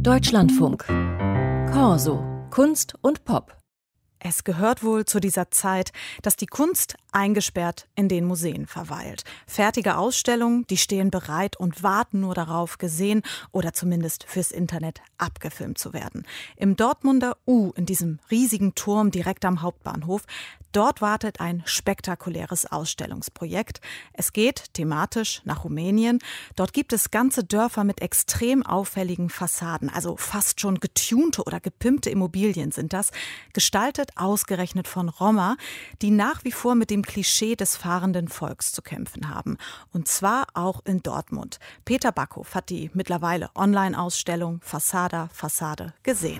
Deutschlandfunk. Corso. Kunst und Pop. Es gehört wohl zu dieser Zeit, dass die Kunst eingesperrt in den Museen verweilt. Fertige Ausstellungen, die stehen bereit und warten nur darauf, gesehen oder zumindest fürs Internet abgefilmt zu werden. Im Dortmunder U, in diesem riesigen Turm direkt am Hauptbahnhof, dort wartet ein spektakuläres Ausstellungsprojekt. Es geht thematisch nach Rumänien. Dort gibt es ganze Dörfer mit extrem auffälligen Fassaden, also fast schon getunte oder gepimpte Immobilien sind das, gestaltet ausgerechnet von Roma, die nach wie vor mit dem Klischee des fahrenden Volks zu kämpfen haben. Und zwar auch in Dortmund. Peter Backhof hat die mittlerweile Online-Ausstellung Fassada Fassade gesehen.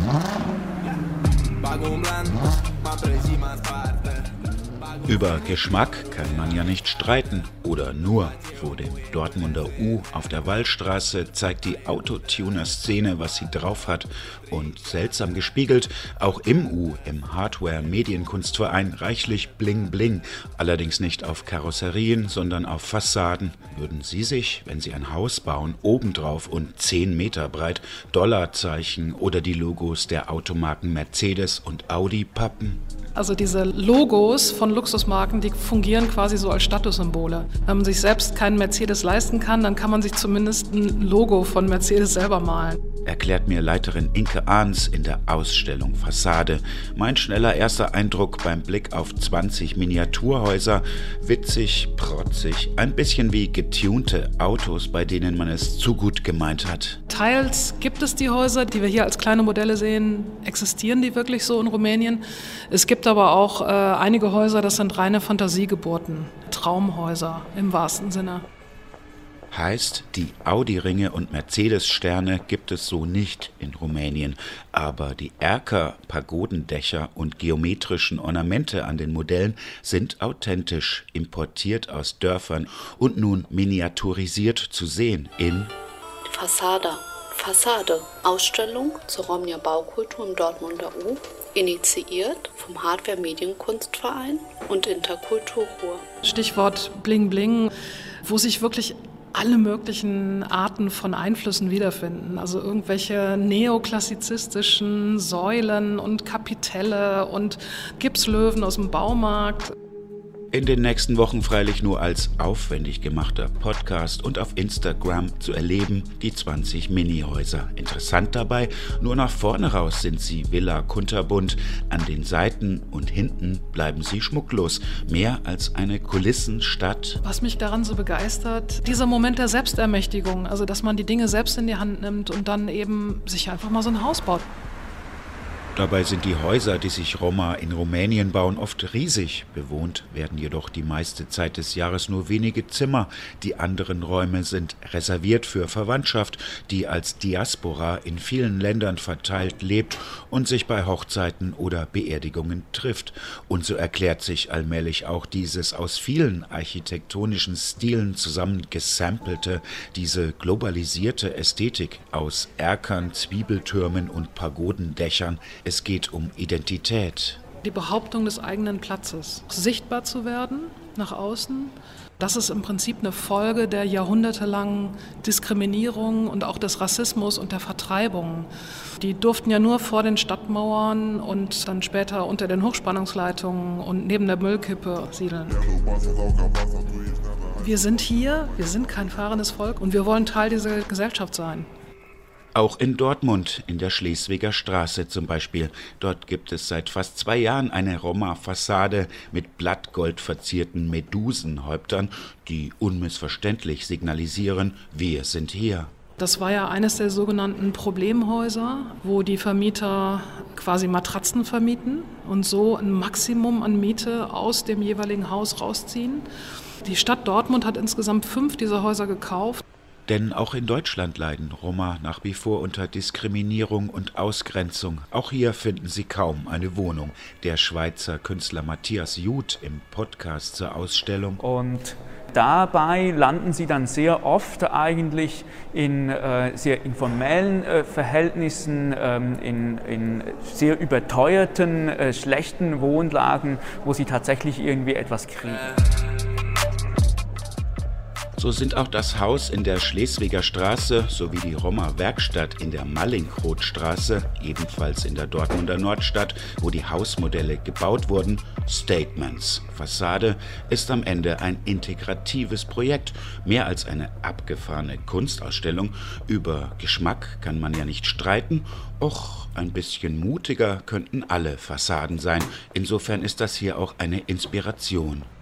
Über Geschmack kann man ja nicht streiten. Oder nur. Vor dem Dortmunder U auf der Wallstraße zeigt die Autotuner-Szene, was sie drauf hat. Und seltsam gespiegelt, auch im U, im Hardware-Medienkunstverein, reichlich Bling-Bling. Allerdings nicht auf Karosserien, sondern auf Fassaden. Würden Sie sich, wenn Sie ein Haus bauen, obendrauf und 10 Meter breit Dollarzeichen oder die Logos der Automarken Mercedes und Audi pappen? Also diese Logos von Luxusmarken, die fungieren quasi so als Statussymbole. Wenn man sich selbst keinen Mercedes leisten kann, dann kann man sich zumindest ein Logo von Mercedes selber malen. Erklärt mir Leiterin Inke Ahns in der Ausstellung Fassade. Mein schneller erster Eindruck beim Blick auf 20 Miniaturhäuser. Witzig, protzig, ein bisschen wie getunte Autos, bei denen man es zu gut gemeint hat. Teils gibt es die Häuser, die wir hier als kleine Modelle sehen, existieren die wirklich so in Rumänien. Es gibt aber auch einige Häuser, das sind reine Fantasiegeburten, Traumhäuser im wahrsten Sinne. Heißt, die Audi-Ringe und Mercedes-Sterne gibt es so nicht in Rumänien. Aber die Erker, Pagodendächer und geometrischen Ornamente an den Modellen sind authentisch, importiert aus Dörfern und nun miniaturisiert zu sehen in Fassade, Ausstellung zur Romnia Baukultur im Dortmunder U, initiiert vom Hardware-Medienkunstverein und Interkultur Ruhr. Stichwort Bling Bling, wo sich wirklich alle möglichen Arten von Einflüssen wiederfinden. Also irgendwelche neoklassizistischen Säulen und Kapitelle und Gipslöwen aus dem Baumarkt. In den nächsten Wochen freilich nur als aufwendig gemachter Podcast und auf Instagram zu erleben, die 20 Minihäuser. Interessant dabei, nur nach vorne raus sind sie Villa kunterbunt, an den Seiten und hinten bleiben sie schmucklos, mehr als eine Kulissenstadt. Was mich daran so begeistert, dieser Moment der Selbstermächtigung, also dass man die Dinge selbst in die Hand nimmt und dann eben sich einfach mal so ein Haus baut. Dabei sind die Häuser, die sich Roma in Rumänien bauen, oft riesig. Bewohnt werden jedoch die meiste Zeit des Jahres nur wenige Zimmer. Die anderen Räume sind reserviert für Verwandtschaft, die als Diaspora in vielen Ländern verteilt lebt und sich bei Hochzeiten oder Beerdigungen trifft. Und so erklärt sich allmählich auch dieses aus vielen architektonischen Stilen zusammengesampelte, diese globalisierte Ästhetik aus Erkern, Zwiebeltürmen und Pagodendächern. Es geht um Identität. Die Behauptung des eigenen Platzes, sichtbar zu werden nach außen, das ist im Prinzip eine Folge der jahrhundertelangen Diskriminierung und auch des Rassismus und der Vertreibung. Die durften ja nur vor den Stadtmauern und dann später unter den Hochspannungsleitungen und neben der Müllkippe siedeln. Wir sind hier, wir sind kein fahrendes Volk und wir wollen Teil dieser Gesellschaft sein. Auch in Dortmund, in der Schleswiger Straße zum Beispiel. Dort gibt es seit fast 2 Jahren eine Roma-Fassade mit blattgold verzierten Medusenhäuptern, die unmissverständlich signalisieren, wir sind hier. Das war ja eines der sogenannten Problemhäuser, wo die Vermieter quasi Matratzen vermieten und so ein Maximum an Miete aus dem jeweiligen Haus rausziehen. Die Stadt Dortmund hat insgesamt 5 dieser Häuser gekauft. Denn auch in Deutschland leiden Roma nach wie vor unter Diskriminierung und Ausgrenzung. Auch hier finden sie kaum eine Wohnung. Der Schweizer Künstler Matthias Juth im Podcast zur Ausstellung. Und dabei landen sie dann sehr oft eigentlich in sehr informellen Verhältnissen, in sehr überteuerten, schlechten Wohnlagen, wo sie tatsächlich irgendwie etwas kriegen. So sind auch das Haus in der Schleswiger Straße sowie die Roma Werkstatt in der Mallinckrodtstraße, ebenfalls in der Dortmunder Nordstadt, wo die Hausmodelle gebaut wurden, Statements. Fassade ist am Ende ein integratives Projekt, mehr als eine abgefahrene Kunstausstellung. Über Geschmack kann man ja nicht streiten, och, ein bisschen mutiger könnten alle Fassaden sein. Insofern ist das hier auch eine Inspiration.